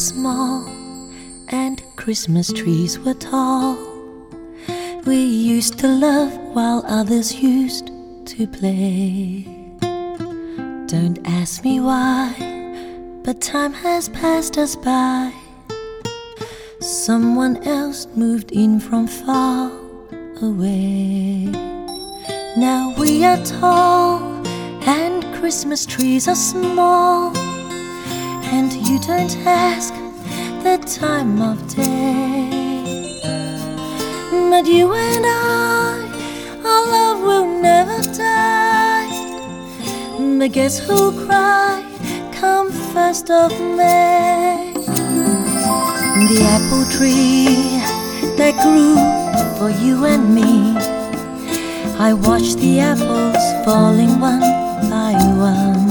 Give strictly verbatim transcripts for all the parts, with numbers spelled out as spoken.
small and Christmas trees were tall. We used to love while others used to play. Don't ask me why, but time has passed us by. Someone else moved in from far away. Now we are tall and Christmas trees are small, and you don't ask the time of day. But you and I, our love will never die. But guess who'll cry come first of May? The apple tree that grew for you and me, I watched the apples falling one by one,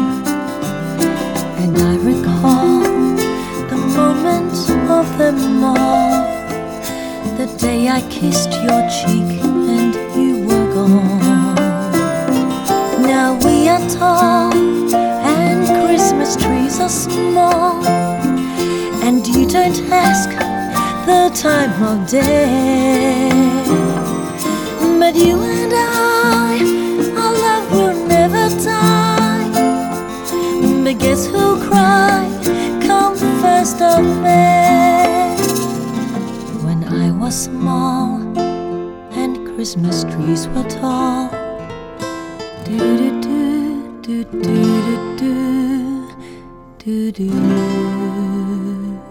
and I recall the moment of them all, the day I kissed your cheek and you were gone. Now we are tall and Christmas trees are small, and you don't ask the time of day. But you and I, our love will never die. But guess who'll cry come first of May? When I was small and Christmas trees were tall, do do do do do do do do do.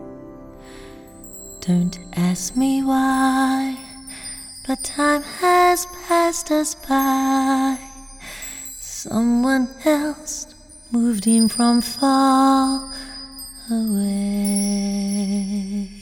Don't ask me why, but time has passed us by. Someone else moved in from far away.